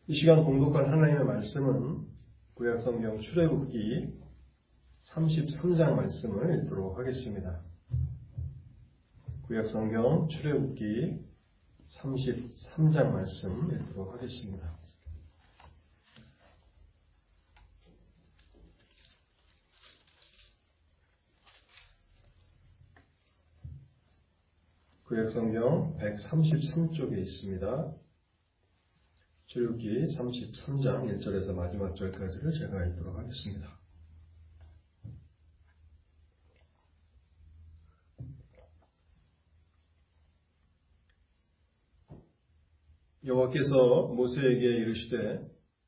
이 시간 공독할 하나님의 말씀은 구약성경 출애굽기 33장 말씀을 읽도록 하겠습니다. 구약성경 출애굽기 33장 말씀 읽도록 하겠습니다. 구약성경 133쪽에 있습니다. 출애굽기 33장 1절에서 마지막 절까지를 제가 읽도록 하겠습니다. 여호와께서 모세에게 이르시되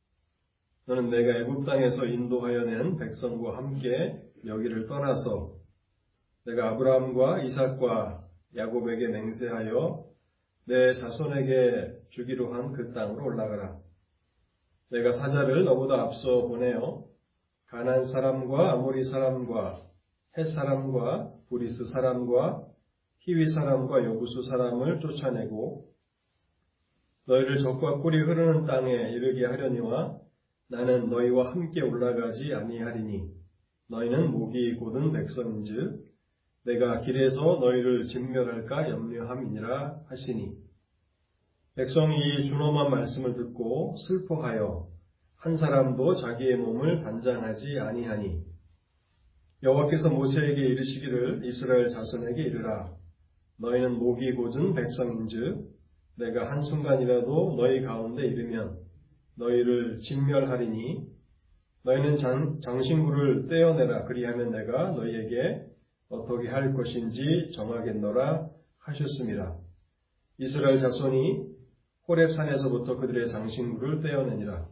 너는 내가 애굽 땅에서 인도하여 낸 백성과 함께 여기를 떠나서 내가 아브라함과 이삭과 야곱에게 맹세하여 내 자손에게 주기로 한 그 땅으로 올라가라. 내가 사자를 너보다 앞서 보내어 가나안 사람과 아모리 사람과 헷 사람과 브리스 사람과 히위 사람과 여부수 사람을 쫓아내고 너희를 적과 꿀이 흐르는 땅에 이르게 하려니와 나는 너희와 함께 올라가지 아니하리니 너희는 목이 곧은 백성인즉 내가 길에서 너희를 진멸할까 염려함이니라 하시니 백성이 이 준엄한 말씀을 듣고 슬퍼하여 한 사람도 자기의 몸을 단장하지 아니하니 여호와께서 모세에게 이르시기를 이스라엘 자손에게 이르라 너희는 목이 곧은 백성인즉 내가 한순간이라도 너희 가운데 이르면 너희를 진멸하리니 너희는 장신구를 떼어내라 그리하면 내가 너희에게 어떻게 할 것인지 정하겠노라 하셨습니다. 이스라엘 자손이 호렙산에서부터 그들의 장신구를 떼어내니라.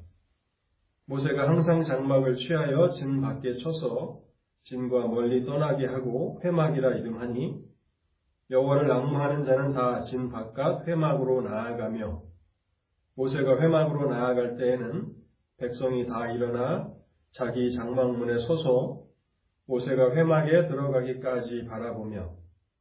모세가 항상 장막을 취하여 진 밖에 쳐서 진과 멀리 떠나게 하고 회막이라 이름하니 여호와를 앙망하는 자는 다 진 바깥 회막으로 나아가며 모세가 회막으로 나아갈 때에는 백성이 다 일어나 자기 장막문에 서서 모세가 회막에 들어가기까지 바라보며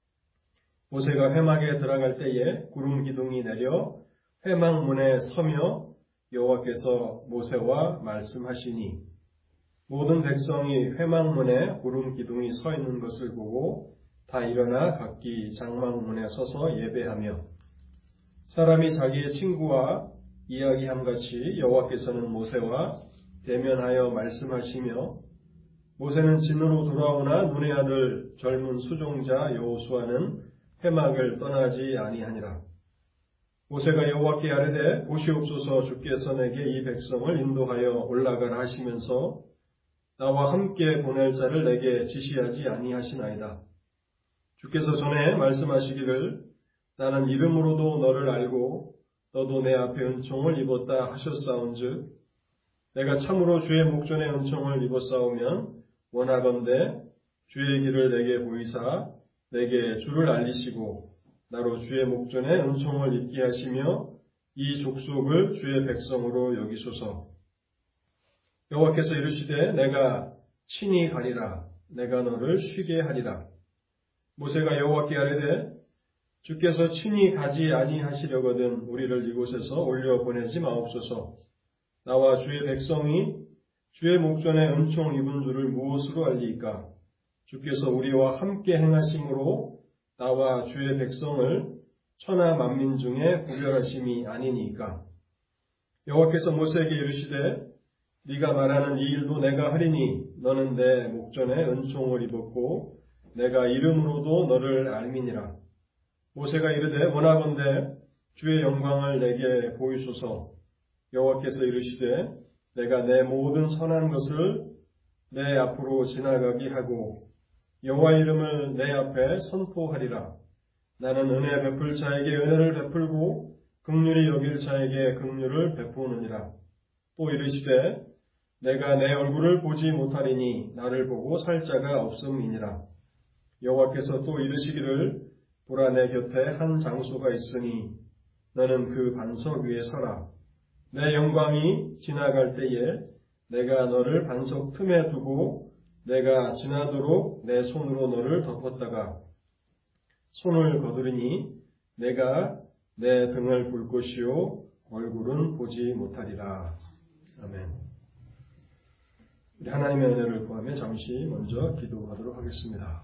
모세가 회막에 들어갈 때에 구름 기둥이 내려 회막문에 서며 여호와께서 모세와 말씀하시니 모든 백성이 회막문에 구름 기둥이 서 있는 것을 보고 다 일어나 각기 장막문에 서서 예배하며 사람이 자기의 친구와 이야기함같이 여호와께서는 모세와 대면하여 말씀하시며 모세는 진으로 돌아오나 눈의 아들 젊은 수종자 여호수아는 회막을 떠나지 아니하니라. 모세가 여호와께 아뢰되 보시옵소서 주께서 내게 이 백성을 인도하여 올라가라 하시면서 나와 함께 보낼 자를 내게 지시하지 아니하시나이다. 주께서 전에 말씀하시기를 나는 이름으로도 너를 알고 너도 내 앞에 은총을 입었다 하셨사온즉 내가 참으로 주의 목전에 은총을 입었사오면 원하건대 주의 길을 내게 보이사 내게 주를 알리시고 나로 주의 목전에 은총을 입게 하시며 이 족속을 주의 백성으로 여기소서. 여호와께서 이르시되 내가 친히 가리라 내가 너를 쉬게 하리라. 모세가 여호와께 아뢰되 주께서 친히 가지 아니하시려거든 우리를 이곳에서 올려 보내지 마옵소서. 나와 주의 백성이 주의 목전에 은총 입은 줄을 무엇으로 알리이까? 주께서 우리와 함께 행하심으로 나와 주의 백성을 천하 만민 중에 구별하심이 아니니까. 여호와께서 모세에게 이르시되 네가 말하는 이 일도 내가 하리니 너는 내 목전에 은총을 입었고 내가 이름으로도 너를 알미니라. 모세가 이르되 원하건대 주의 영광을 내게 보이소서. 여호와께서 이르시되 내가 내 모든 선한 것을 내 앞으로 지나가게 하고 여호와 이름을 내 앞에 선포하리라. 나는 은혜 베풀 자에게 은혜를 베풀고 긍휼히 여길 자에게 긍휼을 베푸느니라. 또 이르시되 내가 내 얼굴을 보지 못하리니 나를 보고 살 자가 없음이니라. 여호와께서 또 이르시기를 보라 내 곁에 한 장소가 있으니 너는 그 반석 위에 서라. 내 영광이 지나갈 때에 내가 너를 반석 틈에 두고 내가 지나도록 내 손으로 너를 덮었다가 손을 거두리니 내가 내 등을 볼 것이요 얼굴은 보지 못하리라. 아멘. 우리 하나님의 은혜를 구하며 잠시 먼저 기도하도록 하겠습니다.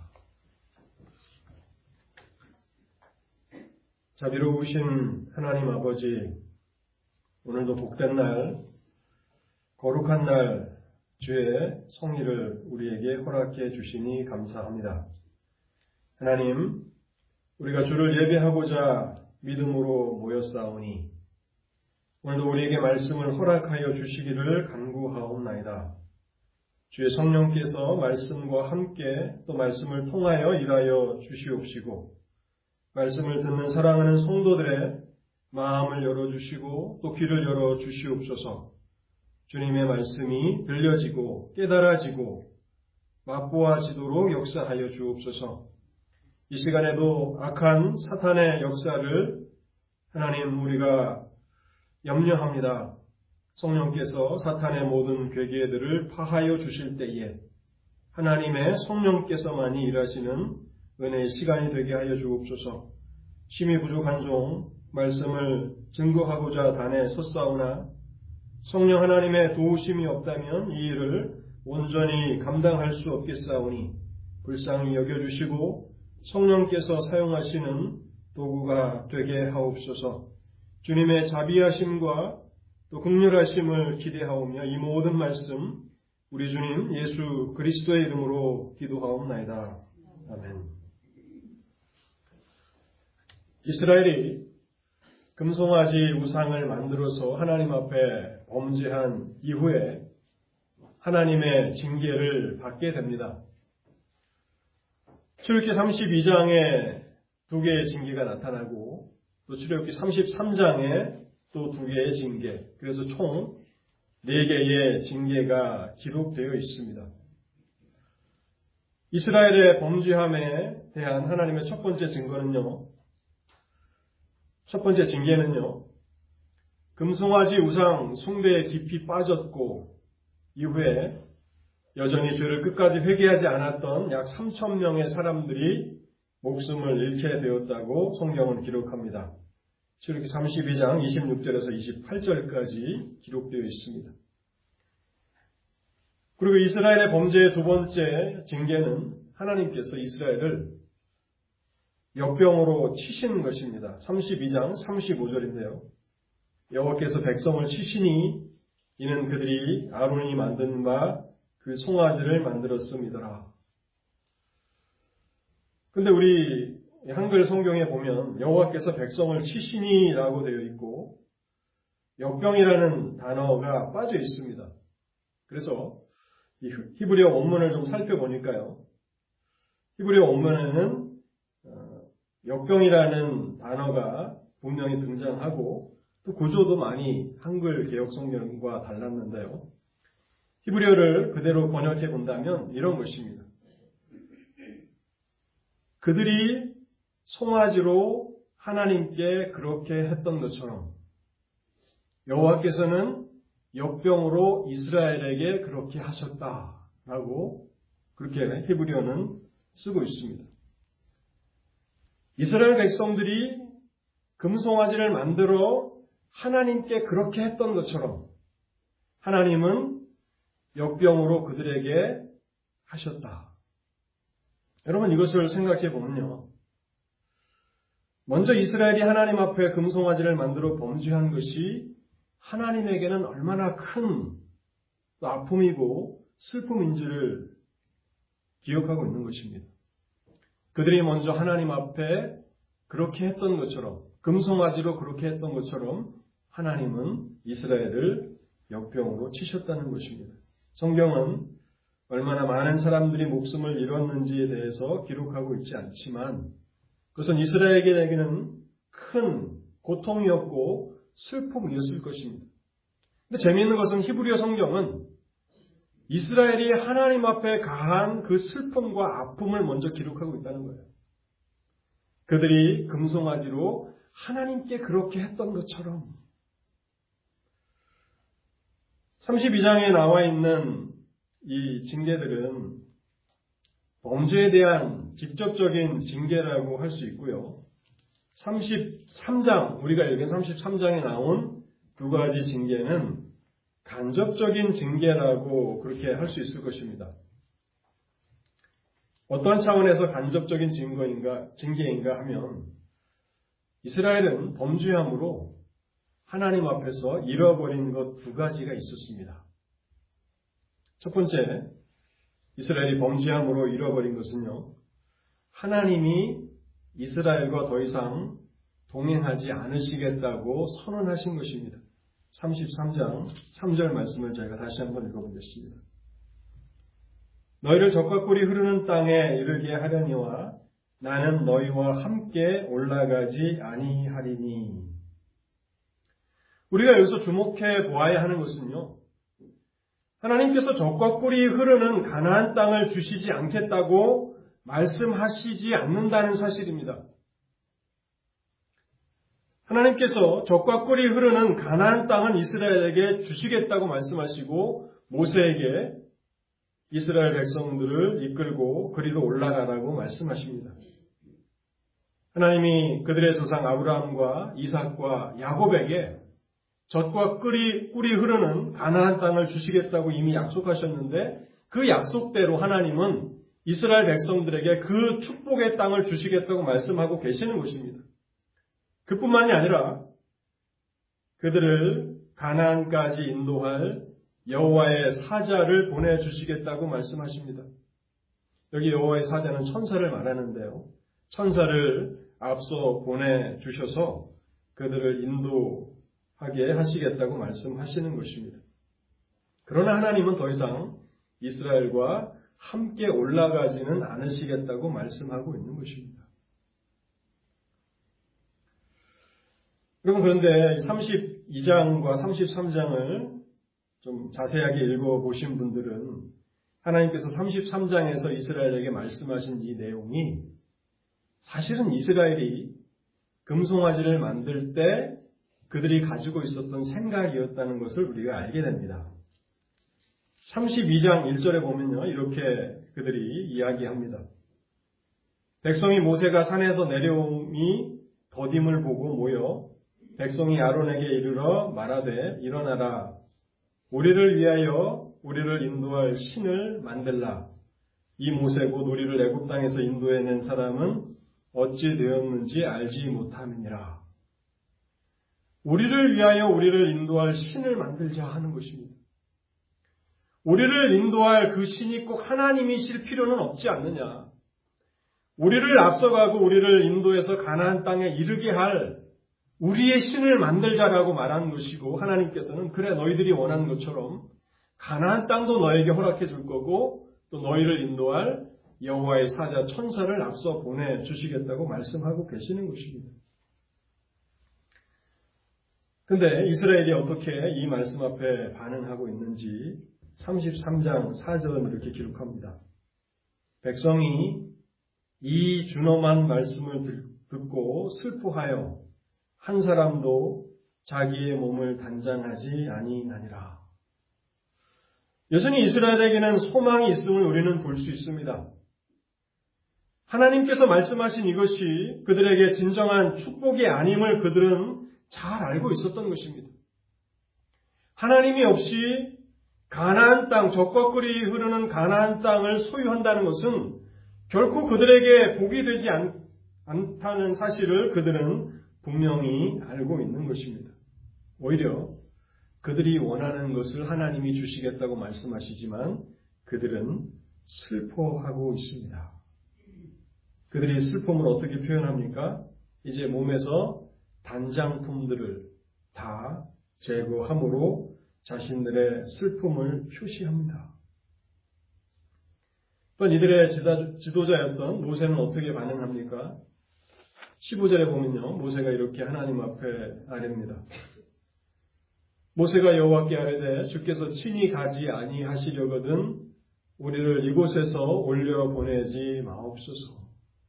자비로우신 하나님 아버지, 오늘도 복된 날, 거룩한 날, 주의 성리를 우리에게 허락해 주시니 감사합니다. 하나님, 우리가 주를 예배하고자 믿음으로 모였사오니 오늘도 우리에게 말씀을 허락하여 주시기를 간구하옵나이다. 주의 성령께서 말씀과 함께 또 말씀을 통하여 일하여 주시옵시고 말씀을 듣는 사랑하는 성도들의 마음을 열어주시고 또 귀를 열어주시옵소서. 주님의 말씀이 들려지고 깨달아지고 맛보아지도록 역사하여 주옵소서. 이 시간에도 악한 사탄의 역사를 하나님 우리가 염려합니다. 성령께서 사탄의 모든 괴계들을 파하여 주실 때에 하나님의 성령께서만이 일하시는 은혜의 시간이 되게 하여 주옵소서. 심히 부족한 종 말씀을 증거하고자 단에 섰사오나 성령 하나님의 도우심이 없다면 이 일을 온전히 감당할 수 없겠사오니 불쌍히 여겨주시고 성령께서 사용하시는 도구가 되게 하옵소서. 주님의 자비하심과 또 긍휼하심을 기대하오며 이 모든 말씀 우리 주님 예수 그리스도의 이름으로 기도하옵나이다. 아멘. 이스라엘이 금송아지 우상을 만들어서 하나님 앞에 범죄한 이후에 하나님의 징계를 받게 됩니다. 출애굽기 32장에 두 개의 징계가 나타나고 또 출애굽기 33장에 또 두 개의 징계, 그래서 총 4개의 징계가 기록되어 있습니다. 이스라엘의 범죄함에 대한 하나님의 첫 번째 징계는요, 금송아지 우상 숭배에 깊이 빠졌고 이후에 여전히 죄를 끝까지 회개하지 않았던 약 3,000명의 사람들이 목숨을 잃게 되었다고 성경은 기록합니다. 출애굽기 32장 26절에서 28절까지 기록되어 있습니다. 그리고 이스라엘의 범죄의 두 번째 징계는 하나님께서 이스라엘을 역병으로 치신 것입니다. 32장 35절인데요. 여호와께서 백성을 치시니 이는 그들이 아론이 만든 바 그 송아지를 만들었음이더라. 근데 우리 한글 성경에 보면 여호와께서 백성을 치시니라고 되어 있고 역병이라는 단어가 빠져 있습니다. 그래서 이 히브리어 원문을 좀 살펴보니까요. 히브리어 원문에는 역병이라는 단어가 분명히 등장하고 또 구조도 많이 한글 개역 성경과 달랐는데요. 히브리어를 그대로 번역해 본다면 이런 것입니다. 그들이 송아지로 하나님께 그렇게 했던 것처럼 여호와께서는 역병으로 이스라엘에게 그렇게 하셨다라고 그렇게 히브리어는 쓰고 있습니다. 이스라엘 백성들이 금송아지를 만들어 하나님께 그렇게 했던 것처럼 하나님은 역병으로 그들에게 하셨다. 여러분 이것을 생각해 보면요. 먼저 이스라엘이 하나님 앞에 금송아지를 만들어 범죄한 것이 하나님에게는 얼마나 큰 아픔이고 슬픔인지를 기억하고 있는 것입니다. 그들이 먼저 하나님 앞에 그렇게 했던 것처럼 금송아지로 그렇게 했던 것처럼 하나님은 이스라엘을 역병으로 치셨다는 것입니다. 성경은 얼마나 많은 사람들이 목숨을 잃었는지에 대해서 기록하고 있지 않지만 그것은 이스라엘에게는 큰 고통이었고 슬픔이었을 것입니다. 근데 재미있는 것은 히브리어 성경은 이스라엘이 하나님 앞에 가한 그 슬픔과 아픔을 먼저 기록하고 있다는 거예요. 그들이 금송아지로 하나님께 그렇게 했던 것처럼 32장에 나와 있는 이 징계들은 범죄에 대한 직접적인 징계라고 할 수 있고요. 33장, 우리가 읽은 33장에 나온 두 가지 징계는 간접적인 징계라고 그렇게 할 수 있을 것입니다. 어떤 차원에서 간접적인 징계인가 하면 이스라엘은 범죄함으로 하나님 앞에서 잃어버린 것 두 가지가 있었습니다. 첫 번째, 이스라엘이 범죄함으로 잃어버린 것은요, 하나님이 이스라엘과 더 이상 동행하지 않으시겠다고 선언하신 것입니다. 33장 3절 말씀을 저희가 다시 한번 읽어보겠습니다. 너희를 적과 꿀이 흐르는 땅에 이르게 하려니와 나는 너희와 함께 올라가지 아니하리니. 우리가 여기서 주목해 보아야 하는 것은요, 하나님께서 적과 꿀이 흐르는 가나안 땅을 주시지 않겠다고 말씀하시지 않는다는 사실입니다. 하나님께서 적과 꿀이 흐르는 가나안 땅은 이스라엘에게 주시겠다고 말씀하시고 모세에게 이스라엘 백성들을 이끌고 그리로 올라가라고 말씀하십니다. 하나님이 그들의 조상 아브라함과 이삭과 야곱에게 젖과 꿀이 흐르는 가나안 땅을 주시겠다고 이미 약속하셨는데 그 약속대로 하나님은 이스라엘 백성들에게 그 축복의 땅을 주시겠다고 말씀하고 계시는 것입니다. 그뿐만이 아니라 그들을 가나안까지 인도할 여호와의 사자를 보내주시겠다고 말씀하십니다. 여기 여호와의 사자는 천사를 말하는데요. 천사를 앞서 보내주셔서 그들을 인도하게 하시겠다고 말씀하시는 것입니다. 그러나 하나님은 더 이상 이스라엘과 함께 올라가지는 않으시겠다고 말씀하고 있는 것입니다. 여러분, 그런데 32장과 33장을 좀 자세하게 읽어보신 분들은 하나님께서 33장에서 이스라엘에게 말씀하신 이 내용이 사실은 이스라엘이 금송아지를 만들 때 그들이 가지고 있었던 생각이었다는 것을 우리가 알게 됩니다. 32장 1절에 보면요, 이렇게 그들이 이야기합니다. 백성이 모세가 산에서 내려옴이 더딤을 보고 모여 백성이 아론에게 이르러 말하되 일어나라 우리를 위하여 우리를 인도할 신을 만들라. 이 모세 곧 우리를 애굽 땅에서 인도해낸 사람은 어찌 되었는지 알지 못함이니라. 우리를 위하여 우리를 인도할 신을 만들자 하는 것입니다. 우리를 인도할 그 신이 꼭 하나님이실 필요는 없지 않느냐. 우리를 앞서가고 우리를 인도해서 가나안 땅에 이르게 할 우리의 신을 만들자라고 말하는 것이고, 하나님께서는 그래 너희들이 원하는 것처럼 가나안 땅도 너에게 허락해 줄 거고 또 너희를 인도할 여호와의 사자 천사를 앞서 보내주시겠다고 말씀하고 계시는 것입니다. 그런데 이스라엘이 어떻게 이 말씀 앞에 반응하고 있는지 33장 4절은 이렇게 기록합니다. 백성이 이 준엄한 말씀을 듣고 슬퍼하여 한 사람도 자기의 몸을 단장하지 아니하니라. 여전히 이스라엘에게는 소망이 있음을 우리는 볼 수 있습니다. 하나님께서 말씀하신 이것이 그들에게 진정한 축복이 아님을 그들은 잘 알고 있었던 것입니다. 하나님이 없이 가나안 땅, 젖과 꿀이 흐르는 가나안 땅을 소유한다는 것은 결코 그들에게 복이 되지 않다는 사실을 그들은 분명히 알고 있는 것입니다. 오히려 그들이 원하는 것을 하나님이 주시겠다고 말씀하시지만 그들은 슬퍼하고 있습니다. 그들이 슬픔을 어떻게 표현합니까? 이제 몸에서 단장품들을 다 제거함으로 자신들의 슬픔을 표시합니다. 또 이들의 지도자였던 모세는 어떻게 반응합니까? 15절에 보면요, 모세가 이렇게 하나님 앞에 아뢰입니다. 모세가 여호와께 아뢰되 주께서 친히 가지 아니하시려거든 우리를 이곳에서 올려보내지 마옵소서.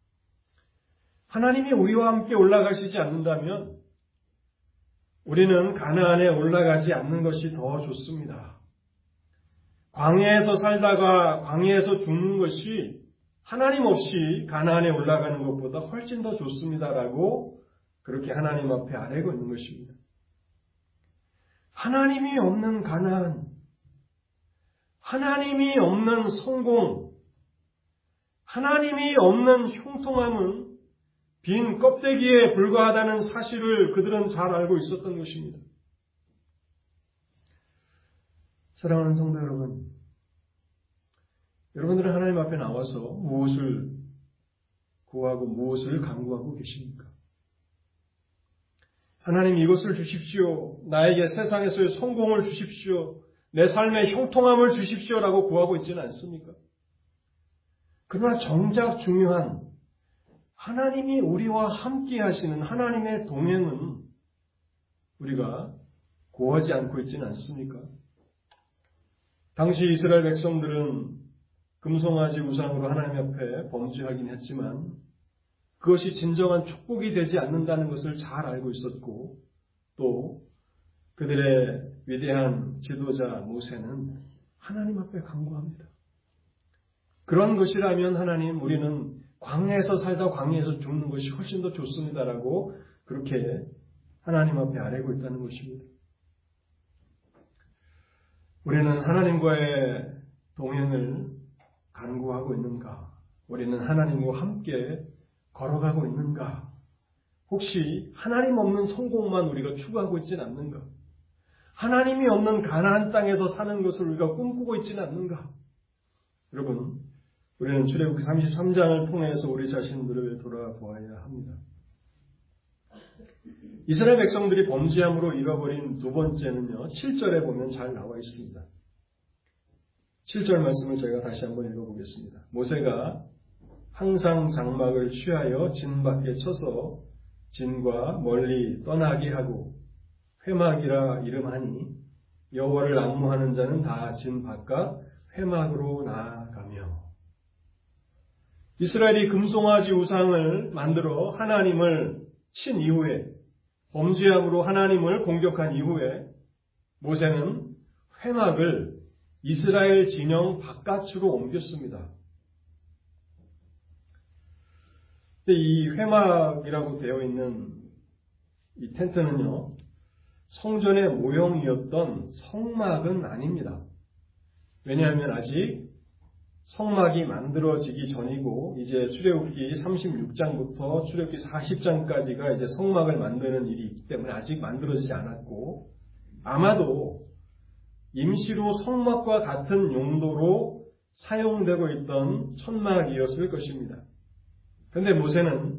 하나님이 우리와 함께 올라가시지 않는다면 우리는 가나안에 올라가지 않는 것이 더 좋습니다. 광야에서 살다가 광야에서 죽는 것이 하나님 없이 가나안에 올라가는 것보다 훨씬 더 좋습니다라고 그렇게 하나님 앞에 아뢰고 있는 것입니다. 하나님이 없는 가난, 하나님이 없는 성공, 하나님이 없는 형통함은 빈 껍데기에 불과하다는 사실을 그들은 잘 알고 있었던 것입니다. 사랑하는 성도 여러분, 여러분들은 하나님 앞에 나와서 무엇을 구하고 무엇을 간구하고 계십니까? 하나님 이것을 주십시오. 나에게 세상에서의 성공을 주십시오. 내 삶의 형통함을 주십시오라고 구하고 있지는 않습니까? 그러나 정작 중요한 하나님이 우리와 함께 하시는 하나님의 동행은 우리가 구하지 않고 있지는 않습니까? 당시 이스라엘 백성들은 금송아지 우상으로 하나님 앞에 범죄하긴 했지만 그것이 진정한 축복이 되지 않는다는 것을 잘 알고 있었고 또 그들의 위대한 지도자 모세는 하나님 앞에 간구합니다. 그런 것이라면 하나님 우리는 광야에서 살다 광야에서 죽는 것이 훨씬 더 좋습니다라고 그렇게 하나님 앞에 아뢰고 있다는 것입니다. 우리는 하나님과의 동행을 간구하고 있는가? 우리는 하나님과 함께 걸어가고 있는가? 혹시 하나님 없는 성공만 우리가 추구하고 있지는 않는가? 하나님이 없는 가나안 땅에서 사는 것을 우리가 꿈꾸고 있지는 않는가? 여러분, 우리는 출애굽기 33장을 통해서 우리 자신들을 돌아보아야 합니다. 이스라엘 백성들이 범죄함으로 잃어버린 두 번째는요, 7절에 보면 잘 나와 있습니다. 7절 말씀을 제가 다시 한번 읽어보겠습니다. 모세가 항상 장막을 취하여 진 밖에 쳐서 진과 멀리 떠나게 하고 회막이라 이름하니 여호와를 앙무하는 자는 다 진 바깥 회막으로 나아가며. 이스라엘이 금송아지 우상을 만들어 하나님을 친 이후에 범죄함으로 하나님을 공격한 이후에 모세는 회막을 이스라엘 진영 바깥으로 옮겼습니다. 이 회막이라고 되어 있는 이 텐트는요, 성전의 모형이었던 성막은 아닙니다. 왜냐하면 아직 성막이 만들어지기 전이고 이제 출애굽기 36장부터 출애굽기 40장까지가 이제 성막을 만드는 일이 있기 때문에 아직 만들어지지 않았고 아마도 임시로 성막과 같은 용도로 사용되고 있던 천막이었을 것입니다. 그런데 모세는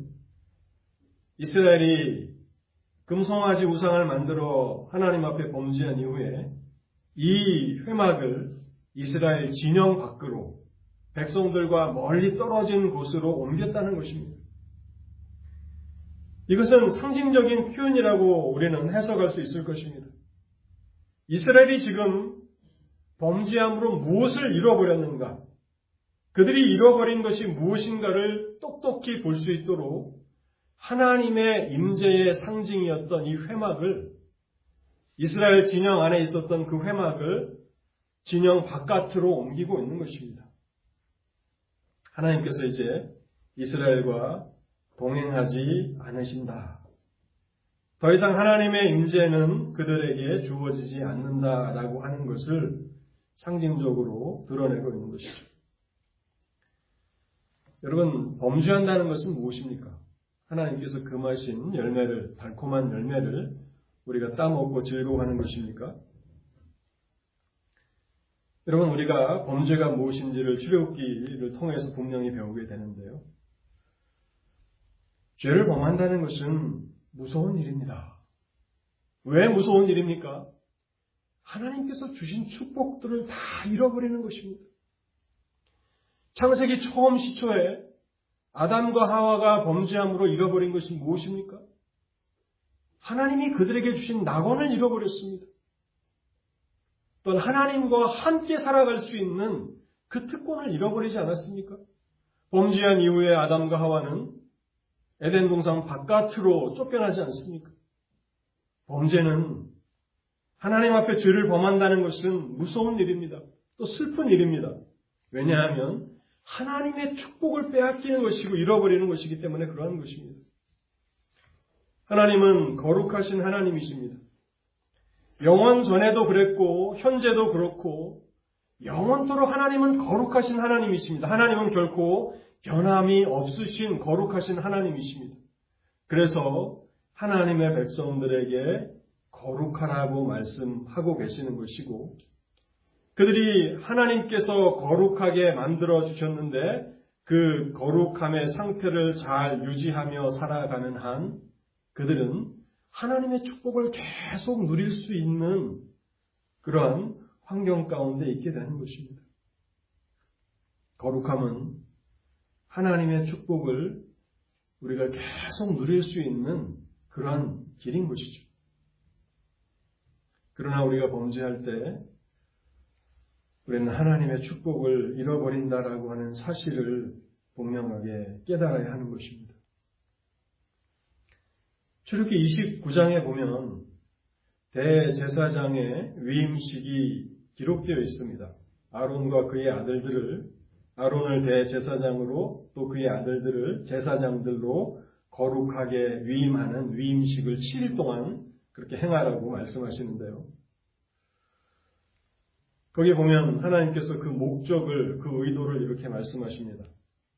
이스라엘이 금송아지 우상을 만들어 하나님 앞에 범죄한 이후에 이 회막을 이스라엘 진영 밖으로 백성들과 멀리 떨어진 곳으로 옮겼다는 것입니다. 이것은 상징적인 표현이라고 우리는 해석할 수 있을 것입니다. 이스라엘이 지금 범죄함으로 무엇을 잃어버렸는가? 그들이 잃어버린 것이 무엇인가를 똑똑히 볼 수 있도록 하나님의 임재의 상징이었던 이 회막을 이스라엘 진영 안에 있었던 그 회막을 진영 바깥으로 옮기고 있는 것입니다. 하나님께서 이제 이스라엘과 동행하지 않으신다. 더 이상 하나님의 임재는 그들에게 주어지지 않는다라고 하는 것을 상징적으로 드러내고 있는 것이죠. 여러분, 범죄한다는 것은 무엇입니까? 하나님께서 금하신 열매를, 달콤한 열매를 우리가 따먹고 즐거워하는 것입니까? 여러분, 우리가 범죄가 무엇인지를 출애굽기를 통해서 분명히 배우게 되는데요. 죄를 범한다는 것은 무서운 일입니다. 왜 무서운 일입니까? 하나님께서 주신 축복들을 다 잃어버리는 것입니다. 창세기 처음 시초에 아담과 하와가 범죄함으로 잃어버린 것이 무엇입니까? 하나님이 그들에게 주신 낙원을 잃어버렸습니다. 또한 하나님과 함께 살아갈 수 있는 그 특권을 잃어버리지 않았습니까? 범죄한 이후에 아담과 하와는 에덴 동산 바깥으로 쫓겨나지 않습니까? 범죄는 하나님 앞에 죄를 범한다는 것은 무서운 일입니다. 또 슬픈 일입니다. 왜냐하면 하나님의 축복을 빼앗기는 것이고 잃어버리는 것이기 때문에 그러한 것입니다. 하나님은 거룩하신 하나님이십니다. 영원 전에도 그랬고 현재도 그렇고 영원토록 하나님은 거룩하신 하나님이십니다. 하나님은 결코 변함이 없으신 거룩하신 하나님이십니다. 그래서 하나님의 백성들에게 거룩하라고 말씀하고 계시는 것이고, 그들이 하나님께서 거룩하게 만들어 주셨는데 그 거룩함의 상태를 잘 유지하며 살아가는 한 그들은 하나님의 축복을 계속 누릴 수 있는 그러한 환경 가운데 있게 되는 것입니다. 거룩함은 하나님의 축복을 우리가 계속 누릴 수 있는 그러한 길인 것이죠. 그러나 우리가 범죄할 때 우리는 하나님의 축복을 잃어버린다라고 하는 사실을 분명하게 깨달아야 하는 것입니다. 출애굽기 29장에 보면 대제사장의 위임식이 기록되어 있습니다. 아론을 대제사장으로 또 그의 아들들을 제사장들로 거룩하게 위임하는 위임식을 7일 동안 그렇게 행하라고 말씀하시는데요. 거기에 보면 하나님께서 그 목적을, 그 의도를 이렇게 말씀하십니다.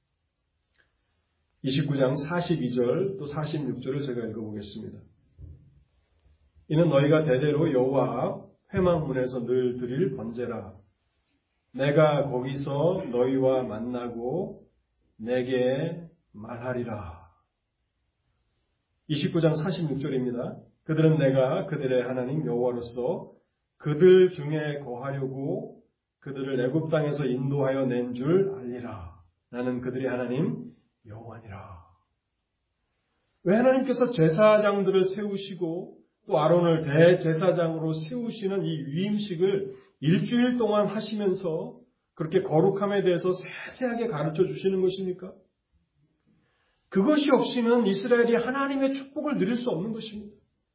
29장 42절 또 46절을 제가 읽어보겠습니다. 이는 너희가 대대로 여호와 앞 회막문에서 늘 드릴 번제라. 내가 거기서 너희와 만나고 내게 말하리라. 29장 46절입니다. 그들은 내가 그들의 하나님 여호와로서 그들 중에 거하려고 그들을 애굽 땅에서 인도하여 낸 줄 알리라. 나는 그들의 하나님 여호와니라. 왜 하나님께서 제사장들을 세우시고 또 아론을 대제사장으로 세우시는 이 위임식을 일주일 동안 하시면서 그렇게 거룩함에 대해서 세세하게 가르쳐 주시는 것입니까? 그것이 없이는 이스라엘이 하나님의 축복을 누릴 수 없는 것입니다.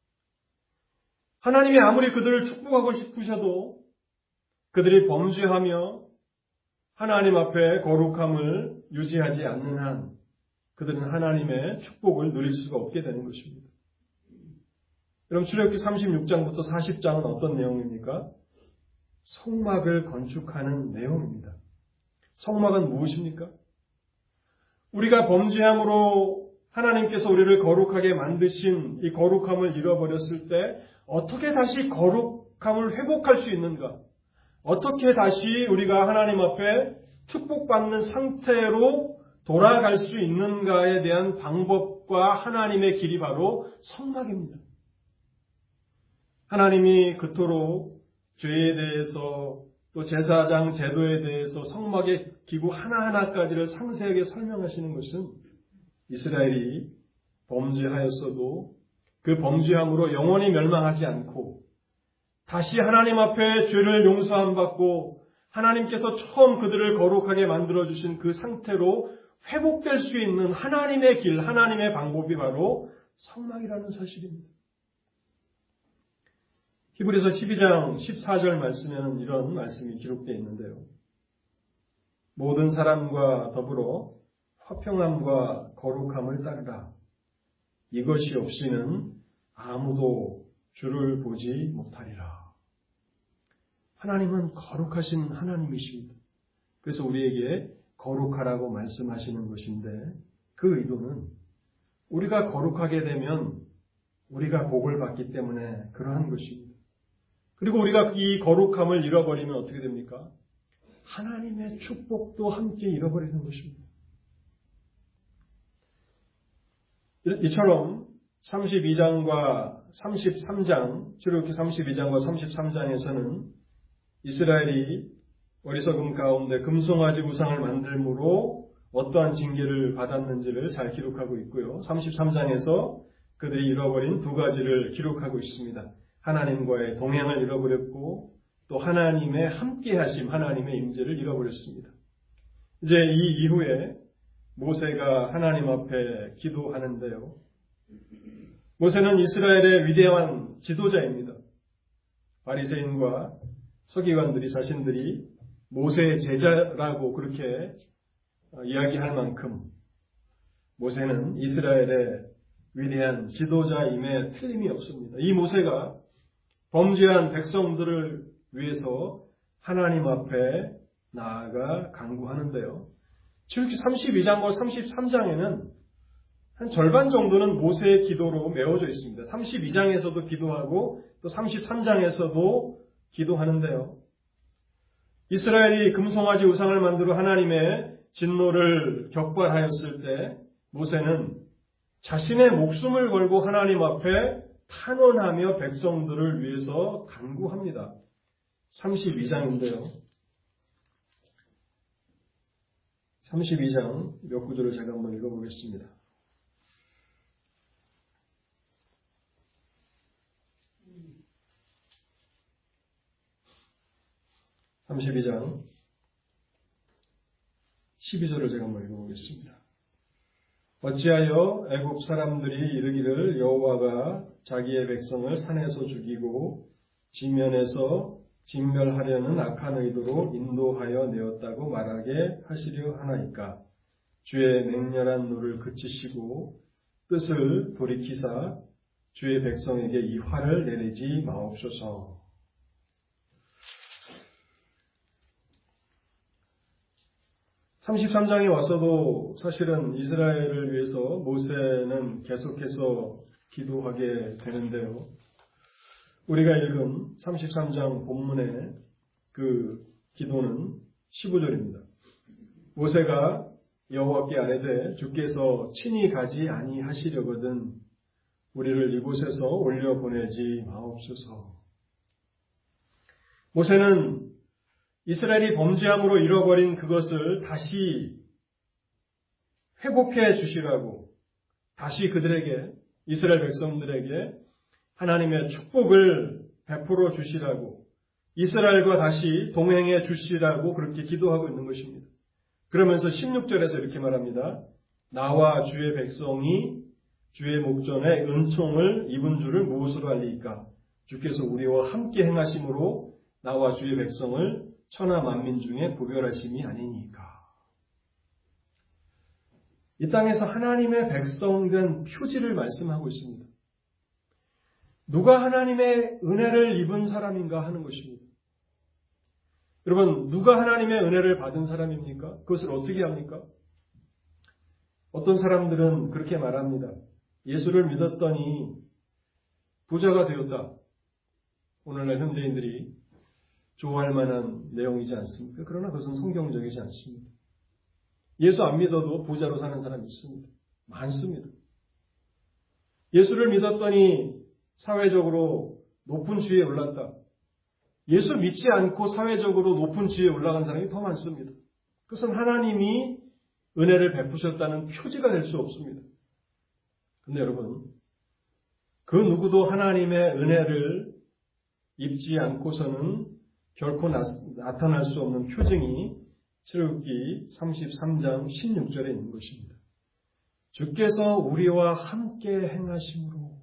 하나님이 아무리 그들을 축복하고 싶으셔도 그들이 범죄하며 하나님 앞에 거룩함을 유지하지 않는 한 그들은 하나님의 축복을 누릴 수가 없게 되는 것입니다. 그럼 출애굽기 36장부터 40장은 어떤 내용입니까? 성막을 건축하는 내용입니다. 성막은 무엇입니까? 우리가 범죄함으로 하나님께서 우리를 거룩하게 만드신 이 거룩함을 잃어버렸을 때 어떻게 다시 거룩함을 회복할 수 있는가? 어떻게 다시 우리가 하나님 앞에 축복받는 상태로 돌아갈 수 있는가에 대한 방법과 하나님의 길이 바로 성막입니다. 하나님이 그토록 죄에 대해서 또 제사장 제도에 대해서 성막의 기구 하나하나까지를 상세하게 설명하시는 것은 이스라엘이 범죄하였어도 그 범죄함으로 영원히 멸망하지 않고 다시 하나님 앞에 죄를 용서함 받고 하나님께서 처음 그들을 거룩하게 만들어주신 그 상태로 회복될 수 있는 하나님의 길, 하나님의 방법이 바로 성막이라는 사실입니다. 히브리서 12장 14절 말씀에는 이런 말씀이 기록되어 있는데요. 모든 사람과 더불어 화평함과 거룩함을 따르라. 이것이 없이는 아무도 주를 보지 못하리라. 하나님은 거룩하신 하나님이십니다. 그래서 우리에게 거룩하라고 말씀하시는 것인데 그 의도는 우리가 거룩하게 되면 우리가 복을 받기 때문에 그러한 것입니다. 그리고 우리가 이 거룩함을 잃어버리면 어떻게 됩니까? 하나님의 축복도 함께 잃어버리는 것입니다. 이처럼 32장과 33장, 출애굽기 32장과 33장에서는 이스라엘이 어리석음 가운데 금송아지 우상을 만들므로 어떠한 징계를 받았는지를 잘 기록하고 있고요. 33장에서 그들이 잃어버린 두 가지를 기록하고 있습니다. 하나님과의 동행을 잃어버렸고 또 하나님의 함께하심, 하나님의 임재를 잃어버렸습니다. 이제 이 이후에 모세가 하나님 앞에 기도하는데요. 모세는 이스라엘의 위대한 지도자입니다. 바리새인과 서기관들이 자신들이 모세의 제자라고 그렇게 이야기할 만큼 모세는 이스라엘의 위대한 지도자임에 틀림이 없습니다. 이 모세가 범죄한 백성들을 위해서 하나님 앞에 나아가 간구하는데요. 출애굽기 32장과 33장에는 한 절반 정도는 모세의 기도로 메워져 있습니다. 32장에서도 기도하고 또 33장에서도 기도하는데요. 이스라엘이 금송아지 우상을 만들어 하나님의 진노를 격발하였을 때 모세는 자신의 목숨을 걸고 하나님 앞에 탄원하며 백성들을 위해서 간구합니다. 32장인데요. 32장 몇 구절을 제가 한번 읽어보겠습니다. 32장 12절을 제가 한번 읽어보겠습니다. 어찌하여 애굽 사람들이 이르기를 여호와가 자기의 백성을 산에서 죽이고 지면에서 진멸하려는 악한 의도로 인도하여 내었다고 말하게 하시려 하나이까. 주의 맹렬한 노를 그치시고 뜻을 돌이키사 주의 백성에게 이 화를 내리지 마옵소서. 33장에 와서도 사실은 이스라엘을 위해서 모세는 계속해서 기도하게 되는데요. 우리가 읽은 33장 본문의 그 기도는 15절입니다. 모세가 여호와께 아뢰되 주께서 친히 가지 아니하시려거든 우리를 이곳에서 올려보내지 마옵소서. 모세는 이스라엘이 범죄함으로 잃어버린 그것을 다시 회복해 주시라고, 다시 그들에게, 이스라엘 백성들에게 하나님의 축복을 베풀어 주시라고, 이스라엘과 다시 동행해 주시라고 그렇게 기도하고 있는 것입니다. 그러면서 16절에서 이렇게 말합니다. 나와 주의 백성이 주의 목전에 은총을 입은 줄을 무엇으로 알리까? 주께서 우리와 함께 행하심으로 나와 주의 백성을 천하 만민 중에 구별하심이 아니니까. 이 땅에서 하나님의 백성된 표지를 말씀하고 있습니다. 누가 하나님의 은혜를 입은 사람인가 하는 것입니다. 여러분, 누가 하나님의 은혜를 받은 사람입니까? 그것을 어떻게 합니까? 어떤 사람들은 그렇게 말합니다. 예수를 믿었더니 부자가 되었다. 오늘날 현대인들이 좋아할 만한 내용이지 않습니까? 그러나 그것은 성경적이지 않습니다. 예수 안 믿어도 부자로 사는 사람이 있습니다. 많습니다. 예수를 믿었더니 사회적으로 높은 지위에 올랐다. 예수 믿지 않고 사회적으로 높은 지위에 올라간 사람이 더 많습니다. 그것은 하나님이 은혜를 베푸셨다는 표지가 될 수 없습니다. 그런데 여러분, 그 누구도 하나님의 은혜를 입지 않고서는 결코 나타날 수 없는 표징이 출애굽기 33장 16절에 있는 것입니다. 주께서 우리와 함께 행하심으로,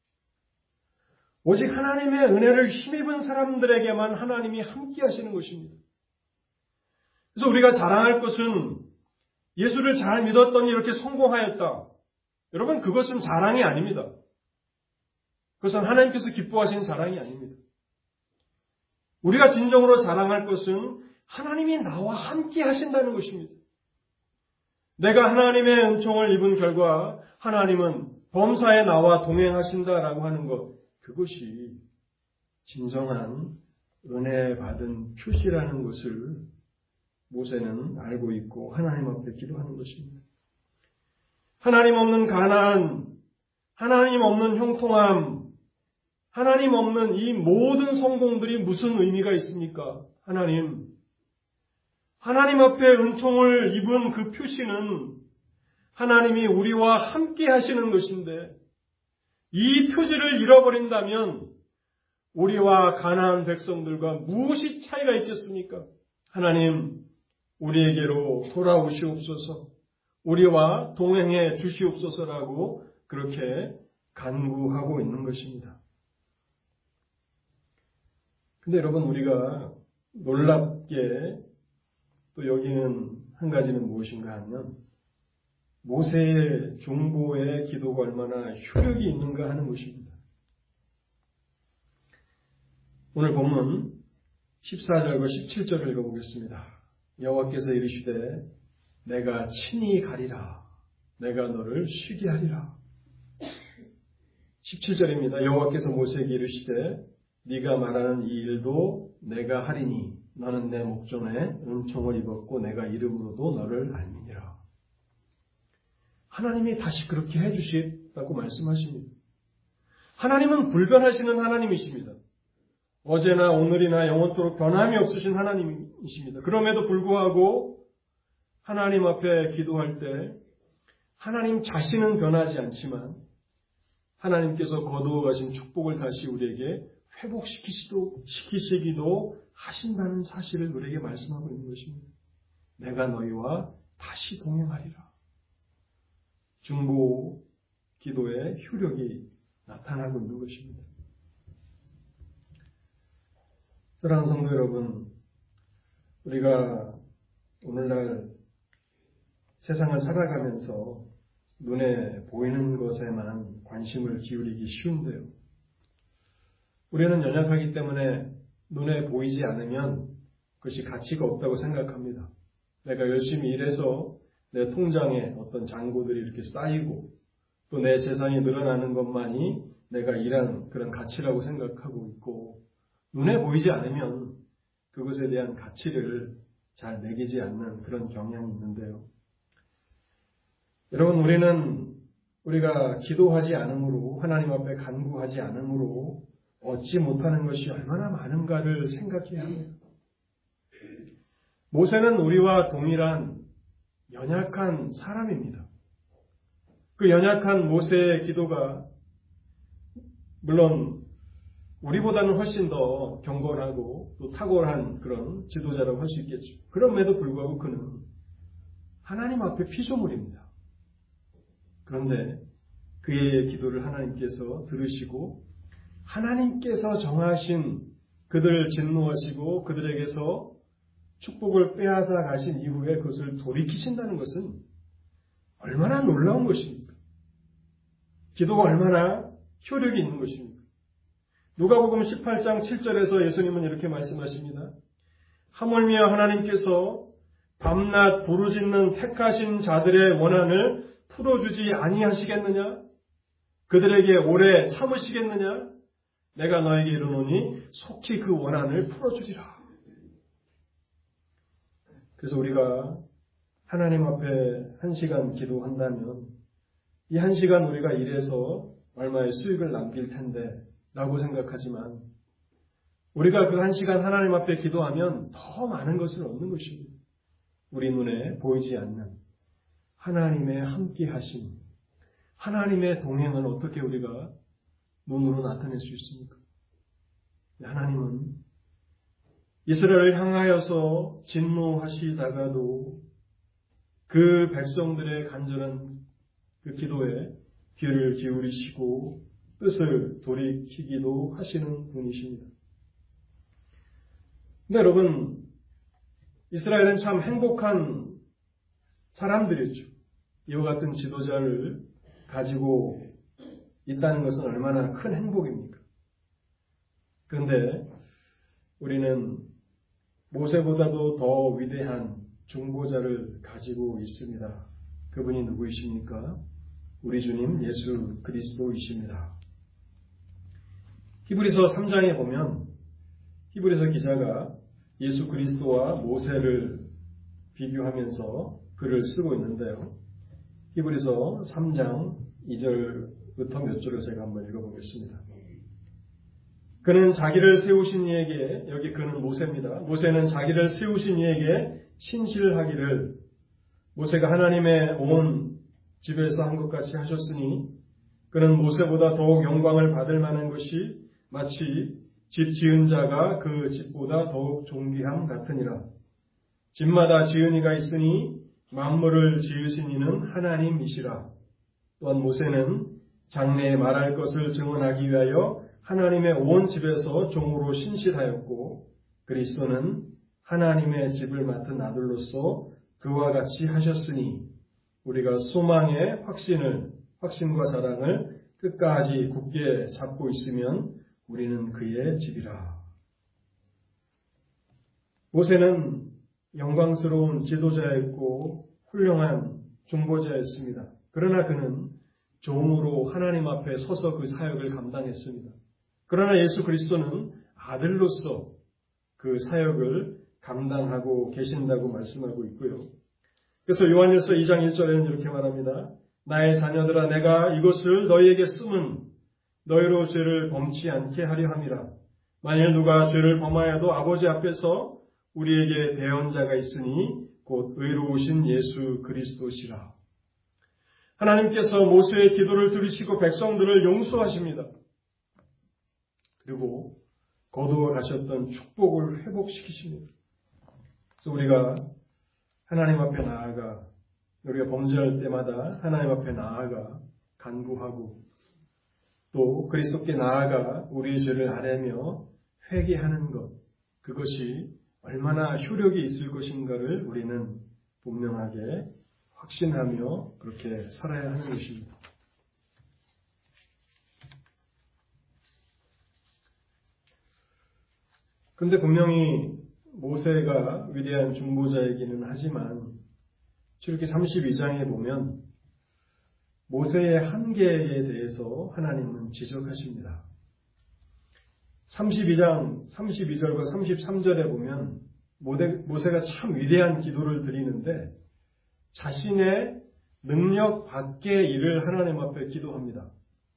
오직 하나님의 은혜를 힘입은 사람들에게만 하나님이 함께 하시는 것입니다. 그래서 우리가 자랑할 것은 예수를 잘 믿었더니 이렇게 성공하였다. 여러분, 그것은 자랑이 아닙니다. 그것은 하나님께서 기뻐하시는 자랑이 아닙니다. 우리가 진정으로 자랑할 것은 하나님이 나와 함께 하신다는 것입니다. 내가 하나님의 은총을 입은 결과 하나님은 범사에 나와 동행하신다라고 하는 것, 그것이 진정한 은혜 받은 표시라는 것을 모세는 알고 있고 하나님 앞에 기도하는 것입니다. 하나님 없는 가난, 하나님 없는 형통함, 하나님 없는 이 모든 성공들이 무슨 의미가 있습니까? 하나님 앞에 은총을 입은 그 표시는 하나님이 우리와 함께 하시는 것인데, 이 표지를 잃어버린다면 우리와 가나안 백성들과 무엇이 차이가 있겠습니까? 하나님, 우리에게로 돌아오시옵소서, 우리와 동행해 주시옵소서라고 그렇게 간구하고 있는 것입니다. 근데 여러분, 우리가 놀랍게 또 여기는 한 가지는 무엇인가 하면 모세의 중보의 기도가 얼마나 효력이 있는가 하는 것입니다. 오늘 본문 14절과 17절을 읽어보겠습니다. 여호와께서 이르시되 내가 친히 가리라. 내가 너를 쉬게 하리라. 17절입니다. 여호와께서 모세에게 이르시되 네가 말하는 이 일도 내가 하리니 너는 내 목전에 은총을 입었고 내가 이름으로도 너를 알미니라. 하나님이 다시 그렇게 해주시겠다고 말씀하십니다. 하나님은 불변하시는 하나님이십니다. 어제나 오늘이나 영원토록 변함이 없으신 하나님이십니다. 그럼에도 불구하고 하나님 앞에 기도할 때 하나님 자신은 변하지 않지만 하나님께서 거두어 가신 축복을 다시 우리에게 회복시키시기도 하신다는 사실을 우리에게 말씀하고 있는 것입니다. 내가 너희와 다시 동행하리라. 중보 기도의 효력이 나타나고 있는 것입니다. 사랑하는 성도 여러분, 우리가 오늘날 세상을 살아가면서 눈에 보이는 것에만 관심을 기울이기 쉬운데요. 우리는 연약하기 때문에 눈에 보이지 않으면 그것이 가치가 없다고 생각합니다. 내가 열심히 일해서 내 통장에 어떤 잔고들이 이렇게 쌓이고 또 내 재산이 늘어나는 것만이 내가 일한 그런 가치라고 생각하고 있고 눈에 보이지 않으면 그것에 대한 가치를 잘 매기지 않는 그런 경향이 있는데요. 여러분, 우리가 기도하지 않으므로 하나님 앞에 간구하지 않으므로 얻지 못하는 것이 얼마나 많은가를 생각해야 합니다. 모세는 우리와 동일한 연약한 사람입니다. 그 연약한 모세의 기도가 물론 우리보다는 훨씬 더 경건하고 또 탁월한 그런 지도자라고 할 수 있겠죠. 그럼에도 불구하고 그는 하나님 앞에 피조물입니다. 그런데 그의 기도를 하나님께서 들으시고 하나님께서 정하신 그들을 진노하시고 그들에게서 축복을 빼앗아 가신 이후에 그것을 돌이키신다는 것은 얼마나 놀라운 것입니까? 기도가 얼마나 효력이 있는 것입니까? 누가복음 18장 7절에서 예수님은 이렇게 말씀하십니다. 하물며 하나님께서 밤낮 부르짖는 택하신 자들의 원한을 풀어주지 아니하시겠느냐? 그들에게 오래 참으시겠느냐? 내가 너에게 이르노니 속히 그 원한을 풀어주리라. 그래서 우리가 하나님 앞에 1시간 기도한다면 이 1시간 우리가 일해서 얼마의 수익을 남길 텐데 라고 생각하지만 우리가 그 1시간 하나님 앞에 기도하면 더 많은 것을 얻는 것입니다. 우리 눈에 보이지 않는 하나님의 함께 하심, 하나님의 동행을 어떻게 우리가 눈으로 나타낼 수 있습니까? 하나님은 이스라엘을 향하여서 진노하시다가도 그 백성들의 간절한 그 기도에 귀를 기울이시고 뜻을 돌이키기도 하시는 분이십니다. 근데 여러분, 이스라엘은 참 행복한 사람들이죠. 이와 같은 지도자를 가지고 있다는 것은 얼마나 큰 행복입니까? 그런데 우리는 모세보다도 더 위대한 중보자를 가지고 있습니다. 그분이 누구이십니까? 우리 주님 예수 그리스도이십니다. 히브리서 3장에 보면 히브리서 기자가 예수 그리스도와 모세를 비교하면서 글을 쓰고 있는데요. 히브리서 3장 2절부터 몇 절을 제가 한번 읽어보겠습니다. 그는 자기를 세우신 이에게, 여기 그는 모세입니다. 모세는 자기를 세우신 이에게 신실하기를 모세가 하나님의 온 집에서 한 것 같이 하셨으니 그는 모세보다 더욱 영광을 받을 만한 것이 마치 집 지은 자가 그 집보다 더욱 존귀함 같으니라. 집마다 지은 이가 있으니 만물을 지으신 이는 하나님이시라. 또한 모세는 장래에 말할 것을 증언하기 위하여 하나님의 온 집에서 종으로 신실하였고 그리스도는 하나님의 집을 맡은 아들로서 그와 같이 하셨으니 우리가 소망의 확신과 사랑을 끝까지 굳게 잡고 있으면 우리는 그의 집이라. 모세는 영광스러운 지도자였고 훌륭한 중보자였습니다. 그러나 그는 종으로 하나님 앞에 서서 그 사역을 감당했습니다. 그러나 예수 그리스도는 아들로서 그 사역을 감당하고 계신다고 말씀하고 있고요. 그래서 요한일서 2장 1절에는 이렇게 말합니다. 나의 자녀들아 내가 이것을 너희에게 쓰면 너희로 죄를 범치 않게 하려 함이라. 만일 누가 죄를 범하여도 아버지 앞에서 우리에게 대언자가 있으니 곧 의로우신 예수 그리스도시라. 하나님께서 모세의 기도를 들으시고 백성들을 용서하십니다. 그리고 거두어 가셨던 축복을 회복시키십니다. 그래서 우리가 하나님 앞에 나아가 우리가 범죄할 때마다 하나님 앞에 나아가 간구하고 또 그리스도께 나아가 우리의 죄를 아뢰며 회개하는 것, 그것이 얼마나 효력이 있을 것인가를 우리는 분명하게 확신하며 그렇게 살아야 하는 것입니다. 그런데 분명히 모세가 위대한 중보자이기는 하지만 출애굽기 32장에 보면 모세의 한계에 대해서 하나님은 지적하십니다. 32장 32절과 33절에 보면 모세가 참 위대한 기도를 드리는데 자신의 능력 밖의 일을 하나님 앞에 기도합니다.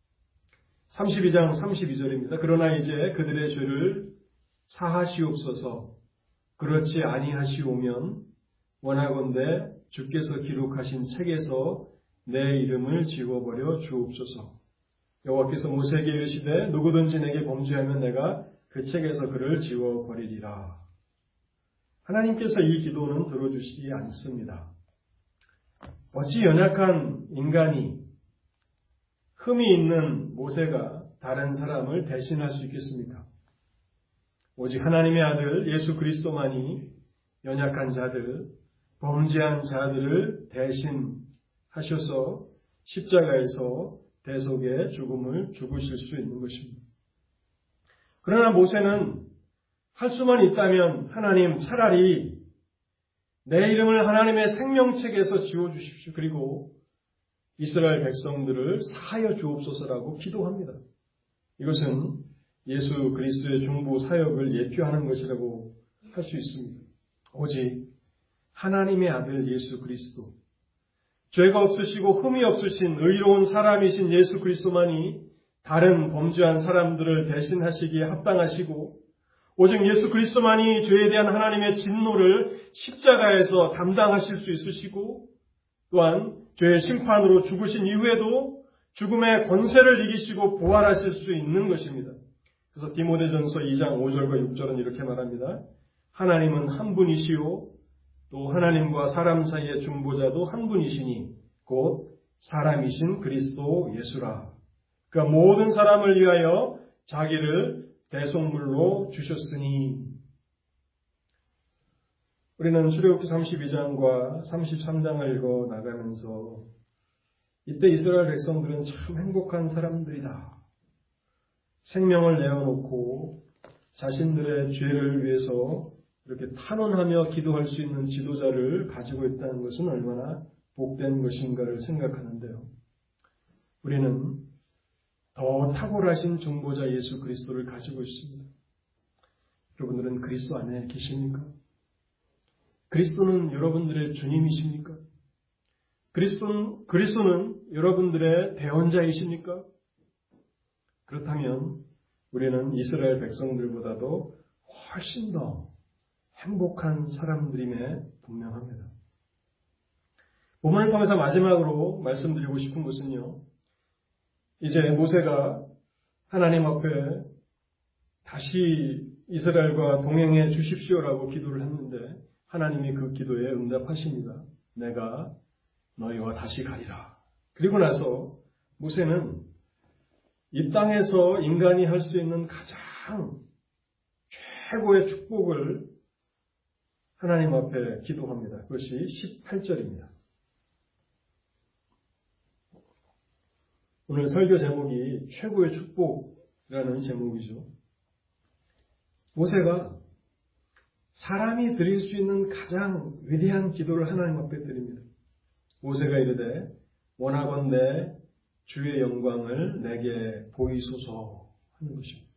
32장 32절입니다. 그러나 이제 그들의 죄를 사하시옵소서. 그렇지 아니하시오면 원하건대 주께서 기록하신 책에서 내 이름을 지워버려 주옵소서. 여호와께서 모세에게 이르시되 누구든지 내게 범죄하면 내가 그 책에서 그를 지워버리리라. 하나님께서 이 기도는 들어주시지 않습니다. 어찌 연약한 인간이 흠이 있는 모세가 다른 사람을 대신할 수 있겠습니까? 오직 하나님의 아들 예수 그리스도만이 연약한 자들, 범죄한 자들을 대신하셔서 십자가에서 대속의 죽음을 죽으실 수 있는 것입니다. 그러나 모세는 할 수만 있다면 하나님 차라리 내 이름을 하나님의 생명책에서 지워주십시오. 그리고 이스라엘 백성들을 사하여 주옵소서라고 기도합니다. 이것은 예수 그리스도의 중보 사역을 예표하는 것이라고 할 수 있습니다. 오직 하나님의 아들 예수 그리스도, 죄가 없으시고 흠이 없으신 의로운 사람이신 예수 그리스도만이 다른 범죄한 사람들을 대신하시기에 합당하시고 오직 예수 그리스도만이 죄에 대한 하나님의 진노를 십자가에서 담당하실 수 있으시고 또한 죄의 심판으로 죽으신 이후에도 죽음의 권세를 이기시고 부활하실 수 있는 것입니다. 그래서 디모데전서 2장 5절과 6절은 이렇게 말합니다. 하나님은 한 분이시요 또 하나님과 사람 사이의 중보자도 한 분이시니 곧 사람이신 그리스도 예수라. 그가 모든 사람을 위하여 자기를 대속물로 주셨으니. 우리는 출애굽기 32장과 33장을 읽어 나가면서 이때 이스라엘 백성들은 참 행복한 사람들이다. 생명을 내어놓고 자신들의 죄를 위해서 이렇게 탄원하며 기도할 수 있는 지도자를 가지고 있다는 것은 얼마나 복된 것인가를 생각하는데요. 우리는 더 탁월하신 중보자 예수 그리스도를 가지고 있습니다. 여러분들은 그리스도 안에 계십니까? 그리스도는 여러분들의 주님이십니까? 그리스도는 여러분들의 대언자이십니까? 그렇다면 우리는 이스라엘 백성들보다도 훨씬 더 행복한 사람들임에 분명합니다. 본문을 통해서 마지막으로 말씀드리고 싶은 것은요. 이제 모세가 하나님 앞에 다시 이스라엘과 동행해 주십시오라고 기도를 했는데 하나님이 그 기도에 응답하십니다. 내가 너희와 다시 가리라. 그리고 나서 모세는 이 땅에서 인간이 할 수 있는 가장 최고의 축복을 하나님 앞에 기도합니다. 그것이 18절입니다. 오늘 설교 제목이 최고의 축복이라는 제목이죠. 모세가 사람이 드릴 수 있는 가장 위대한 기도를 하나님 앞에 드립니다. 모세가 이르되 원하건대 주의 영광을 내게 보이소서 하는 것입니다.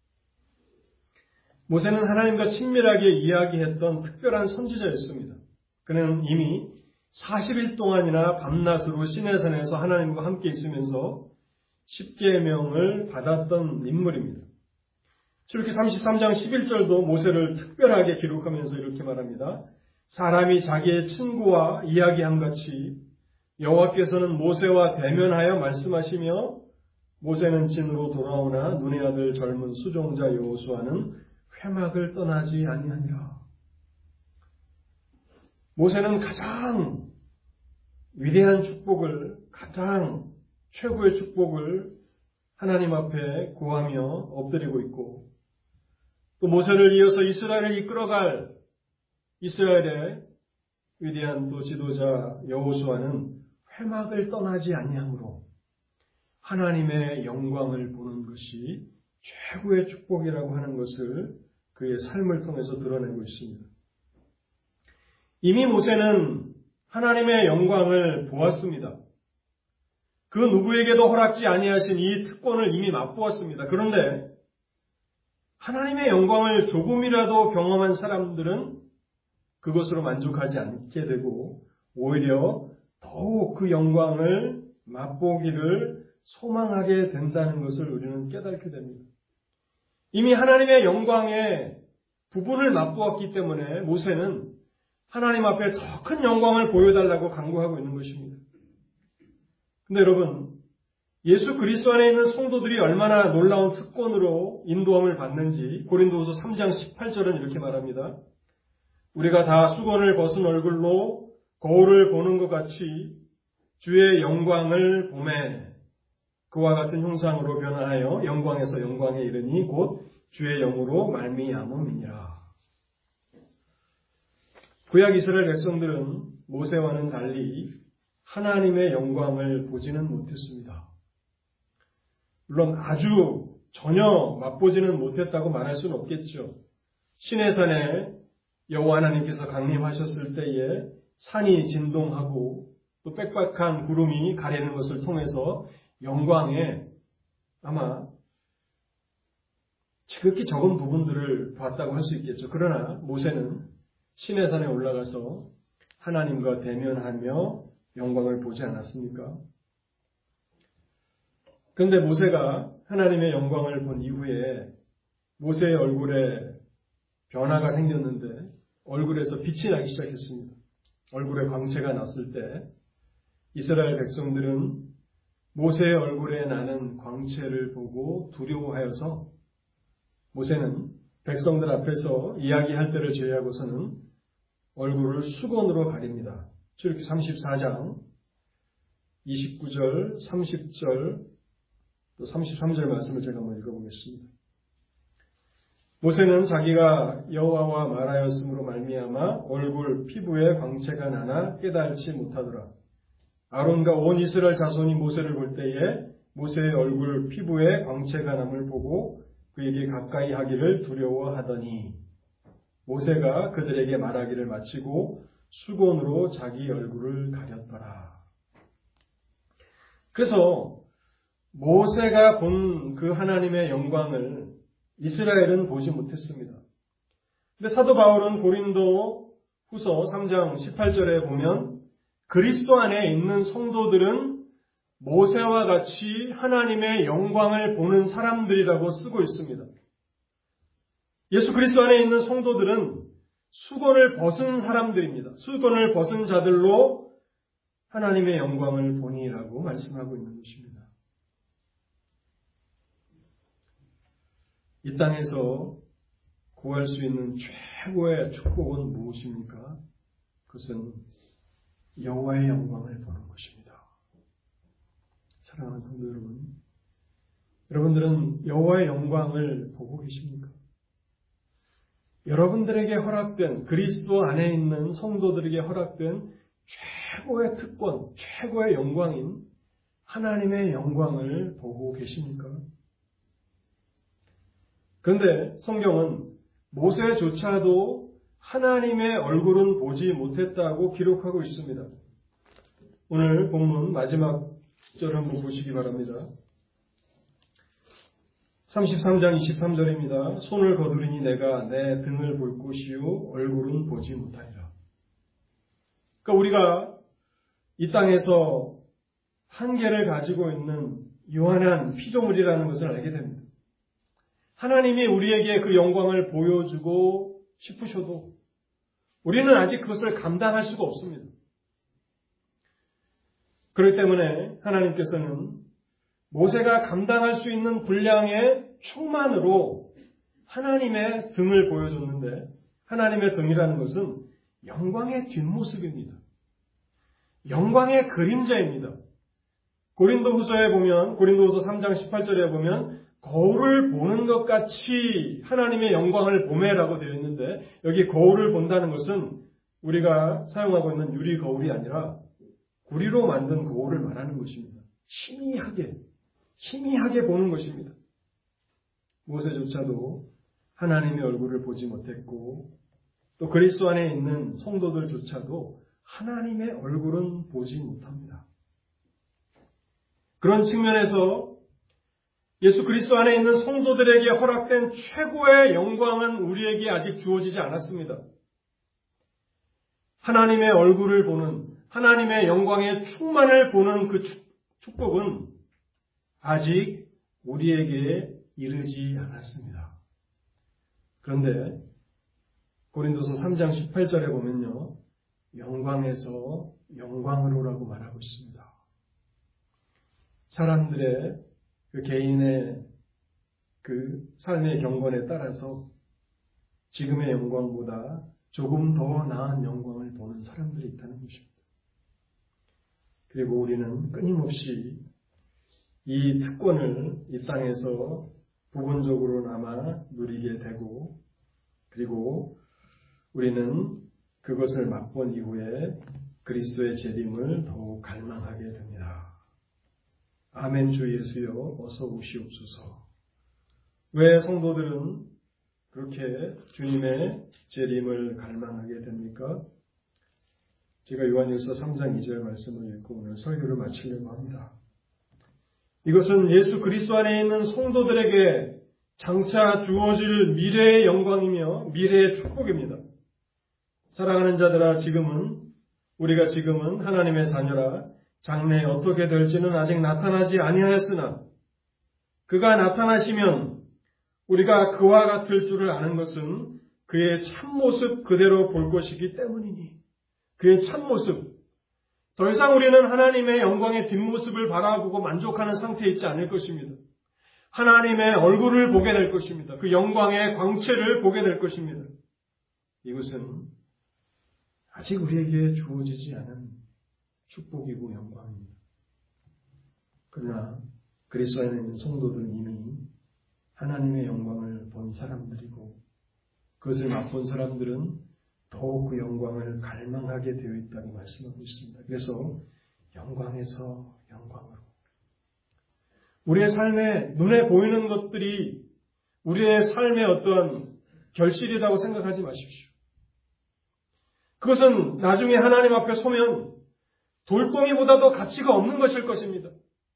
모세는 하나님과 친밀하게 이야기했던 특별한 선지자였습니다. 그는 이미 40일 동안이나 밤낮으로 시내산에서 하나님과 함께 있으면서 십계명을 받았던 인물입니다. 출애굽기 33장 11절도 모세를 특별하게 기록하면서 이렇게 말합니다. 사람이 자기의 친구와 이야기한 같이 여호와께서는 모세와 대면하여 말씀하시며 모세는 진으로 돌아오나 눈의 아들 젊은 수종자 여호수아는 회막을 떠나지 아니하니라. 모세는 가장 위대한 축복을, 가장 최고의 축복을 하나님 앞에 구하며 엎드리고 있고, 또 모세를 이어서 이스라엘을 이끌어갈 이스라엘의 위대한 또 지도자 여호수아는 회막을 떠나지 아니하므로 하나님의 영광을 보는 것이 최고의 축복이라고 하는 것을 그의 삶을 통해서 드러내고 있습니다. 이미 모세는 하나님의 영광을 보았습니다. 그 누구에게도 허락지 아니하신 이 특권을 이미 맛보았습니다. 그런데 하나님의 영광을 조금이라도 경험한 사람들은 그것으로 만족하지 않게 되고 오히려 더욱 그 영광을 맛보기를 소망하게 된다는 것을 우리는 깨닫게 됩니다. 이미 하나님의 영광의 부분을 맛보았기 때문에 모세는 하나님 앞에 더 큰 영광을 보여달라고 간구하고 있는 것입니다. 근데 여러분, 예수 그리스도 안에 있는 성도들이 얼마나 놀라운 특권으로 인도함을 받는지 고린도후서 3장 18절은 이렇게 말합니다. 우리가 다 수건을 벗은 얼굴로 거울을 보는 것 같이 주의 영광을 보매 그와 같은 형상으로 변화하여 영광에서 영광에 이르니 곧 주의 영으로 말미암음이니라. 구약 이스라엘 백성들은 모세와는 달리 하나님의 영광을 보지는 못했습니다. 물론 아주 전혀 맛보지는 못했다고 말할 수는 없겠죠. 시내산에 여호와 하나님께서 강림하셨을 때에 산이 진동하고 또 빽빽한 구름이 가리는 것을 통해서 영광에 아마 지극히 적은 부분들을 봤다고 할 수 있겠죠. 그러나 모세는 시내산에 올라가서 하나님과 대면하며 영광을 보지 않았습니까? 그런데 모세가 하나님의 영광을 본 이후에 모세의 얼굴에 변화가 생겼는데 얼굴에서 빛이 나기 시작했습니다. 얼굴에 광채가 났을 때 이스라엘 백성들은 모세의 얼굴에 나는 광채를 보고 두려워하여서 모세는 백성들 앞에서 이야기할 때를 제외하고서는 얼굴을 수건으로 가립니다. 출애굽기 34장 29절, 30절, 또 33절 말씀을 제가 한번 읽어보겠습니다. 모세는 자기가 여호와와 말하였으므로 말미암아 얼굴 피부에 광채가 나나 깨달지 못하더라. 아론과 온 이스라엘 자손이 모세를 볼 때에 모세의 얼굴 피부에 광채가 남을 보고 그에게 가까이 하기를 두려워하더니 모세가 그들에게 말하기를 마치고 수건으로 자기 얼굴을 가렸더라. 그래서 모세가 본 그 하나님의 영광을 이스라엘은 보지 못했습니다. 근데 사도 바울은 고린도 후서 3장 18절에 보면 그리스도 안에 있는 성도들은 모세와 같이 하나님의 영광을 보는 사람들이라고 쓰고 있습니다. 예수 그리스도 안에 있는 성도들은 수건을 벗은 사람들입니다. 수건을 벗은 자들로 하나님의 영광을 보니라고 말씀하고 있는 것입니다. 이 땅에서 구할 수 있는 최고의 축복은 무엇입니까? 그것은 여호와의 영광을 보는 것입니다. 사랑하는 성도 여러분, 여러분들은 여호와의 영광을 보고 계십니까? 여러분들에게 허락된 그리스도 안에 있는 성도들에게 허락된 최고의 특권, 최고의 영광인 하나님의 영광을 보고 계십니까? 그런데 성경은 모세조차도 하나님의 얼굴은 보지 못했다고 기록하고 있습니다. 오늘 본문 마지막 절 한번 보시기 바랍니다. 33장 23절입니다. 손을 거두리니 내가 내 등을 볼 것이요 얼굴은 보지 못하리라. 그러니까 우리가 이 땅에서 한계를 가지고 있는 유한한 피조물이라는 것을 알게 됩니다. 하나님이 우리에게 그 영광을 보여주고 싶으셔도 우리는 아직 그것을 감당할 수가 없습니다. 그렇기 때문에 하나님께서는 모세가 감당할 수 있는 분량의 충만으로 하나님의 등을 보여줬는데, 하나님의 등이라는 것은 영광의 뒷모습입니다. 영광의 그림자입니다. 고린도후서에 보면, 고린도후서 3장 18절에 보면 거울을 보는 것 같이 하나님의 영광을 보매라고 되어 있는데, 여기 거울을 본다는 것은 우리가 사용하고 있는 유리 거울이 아니라 구리로 만든 거울을 말하는 것입니다. 희미하게 보는 것입니다. 모세조차도 하나님의 얼굴을 보지 못했고, 또 그리스도 안에 있는 성도들조차도 하나님의 얼굴은 보지 못합니다. 그런 측면에서 예수 그리스도 안에 있는 성도들에게 허락된 최고의 영광은 우리에게 아직 주어지지 않았습니다. 하나님의 얼굴을 보는, 하나님의 영광의 충만을 보는 그 축복은 아직 우리에게 이르지 않았습니다. 그런데 고린도서 3장 18절에 보면요, 영광에서 영광으로라고 말하고 있습니다. 사람들의 그 개인의 그 삶의 경건에 따라서 지금의 영광보다 조금 더 나은 영광을 보는 사람들이 있다는 것입니다. 그리고 우리는 끊임없이 이 특권을 이 땅에서 부분적으로나마 누리게 되고, 그리고 우리는 그것을 맛본 이후에 그리스도의 재림을 더욱 갈망하게 됩니다. 아멘. 주 예수여 어서 오시옵소서. 왜 성도들은 그렇게 주님의 재림을 갈망하게 됩니까? 제가 요한일서 3장 2절 말씀을 읽고 오늘 설교를 마치려고 합니다. 이것은 예수 그리스도 안에 있는 성도들에게 장차 주어질 미래의 영광이며 미래의 축복입니다. 사랑하는 자들아, 우리가 지금은 하나님의 자녀라. 장래에 어떻게 될지는 아직 나타나지 아니하였으나 그가 나타나시면 우리가 그와 같을 줄을 아는 것은 그의 참모습 그대로 볼 것이기 때문이니, 그의 참모습, 더 이상 우리는 하나님의 영광의 뒷모습을 바라보고 만족하는 상태에 있지 않을 것입니다. 하나님의 얼굴을 보게 될 것입니다. 그 영광의 광채를 보게 될 것입니다. 이것은 아직 우리에게 주어지지 않은 축복이고 영광입니다. 그러나 그리스도 안에 있는 성도들은 이미 하나님의 영광을 본 사람들이고, 그것을 맛본 사람들은 더욱 그 영광을 갈망하게 되어 있다고 말씀하고 있습니다. 그래서 영광에서 영광으로, 우리의 삶에 눈에 보이는 것들이 우리의 삶의 어떠한 결실이라고 생각하지 마십시오. 그것은 나중에 하나님 앞에 서면 돌덩이보다도 가치가 없는 것일 것입니다.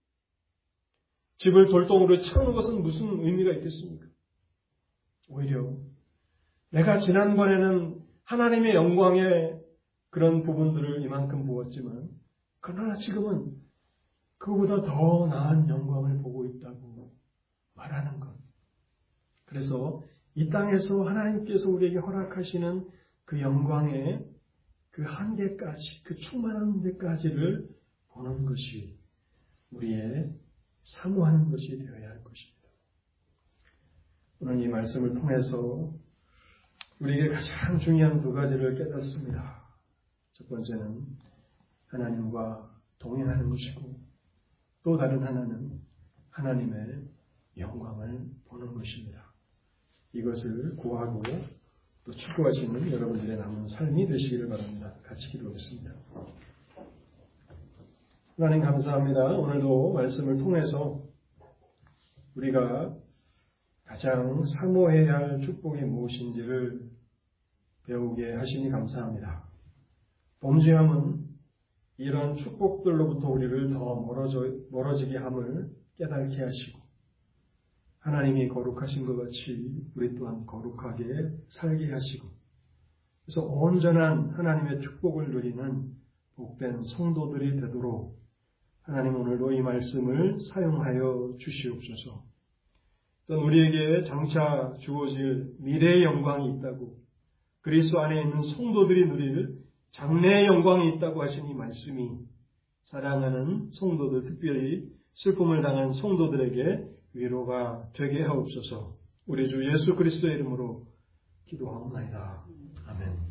집을 돌덩이로 채우는 것은 무슨 의미가 있겠습니까? 오히려 내가 지난번에는 하나님의 영광의 그런 부분들을 이만큼 보았지만, 그러나 지금은 그보다 더 나은 영광을 보고 있다고 말하는 것. 그래서 이 땅에서 하나님께서 우리에게 허락하시는 그 영광의 그 한계까지, 그 충만한 데까지를 보는 것이 우리의 사모하는 것이 되어야 할 것입니다. 오늘 이 말씀을 통해서 우리에게 가장 중요한 두 가지를 깨닫습니다. 첫 번째는 하나님과 동행하는 것이고, 또 다른 하나는 하나님의 영광을 보는 것입니다. 이것을 구하고 또 추구하시는 여러분들의 남은 삶이 되시기를 바랍니다. 같이 기도하겠습니다. 하나님 감사합니다. 오늘도 말씀을 통해서 우리가 가장 사모해야 할 축복이 무엇인지를 배우게 하시니 감사합니다. 범죄함은 이런 축복들로부터 우리를 더 멀어지게 함을 깨닫게 하시고 하나님이 거룩하신 것 같이 우리 또한 거룩하게 살게 하시고 그래서 온전한 하나님의 축복을 누리는 복된 성도들이 되도록 하나님 오늘도 이 말씀을 사용하여 주시옵소서. 또 우리에게 장차 주어질 미래의 영광이 있다고 그리스도 안에 있는 성도들이 누릴 장래의 영광이 있다고 하신 이 말씀이 사랑하는 성도들, 특별히 슬픔을 당한 성도들에게 위로가 되게 하옵소서. 우리 주 예수 그리스도의 이름으로 기도하옵나이다. 아멘.